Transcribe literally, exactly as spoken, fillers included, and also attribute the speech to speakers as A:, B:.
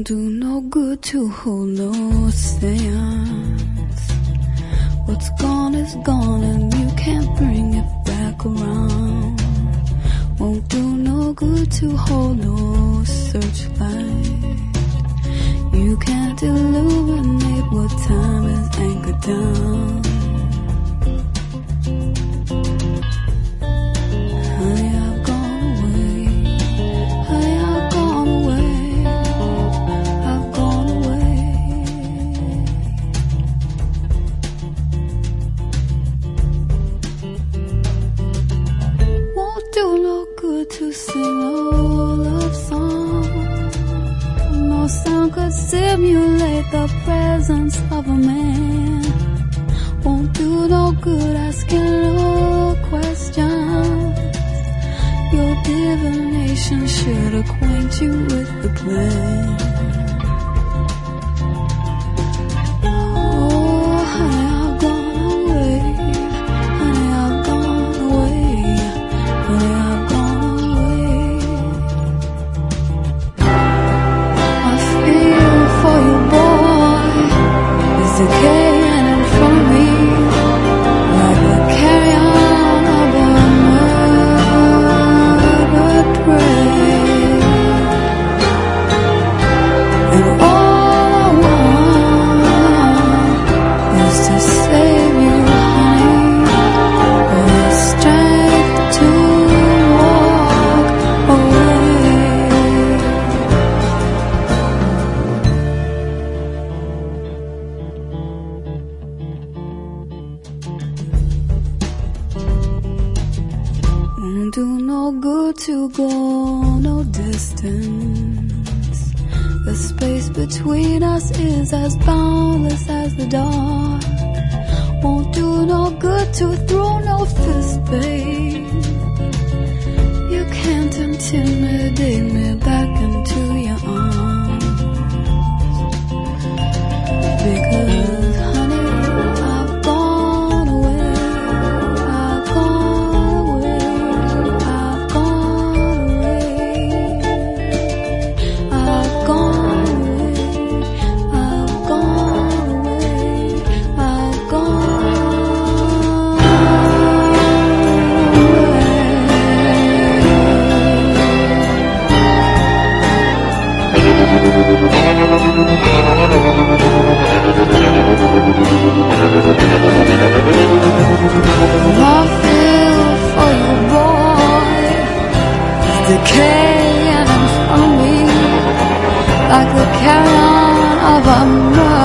A: do no good to hold no seance. What's gone is gone and you can't bring it back around. Won't do no good to hold no searchlight. You can't illuminate what time is anchored down. Honey, I've gone away. Honey, I've gone away. I've gone away. Won't do no good to sing a love song. No sound could simulate the presence of a man. Won't do no good asking no questions. Your divination should acquaint you with the plan. Oh, honey, I've gone away. Honey, I've gone away. Honey, I've gone away. I feel for you, boy, is decaying in front of me, like the carrion of a murdered prey. And all I want is to save you, honey, with the strength to walk away. Won't do no good to go no distance. The space between us is as boundless as the dark. Won't do no good to throw no fist, babe. You can't intimidate me back into your arms. Because, honey, I've gone away. I've gone away. I've gone away. I've gone away. I've gone away. I've gone I feel for you, boy, is decaying in front of me, like the carrion of a murder.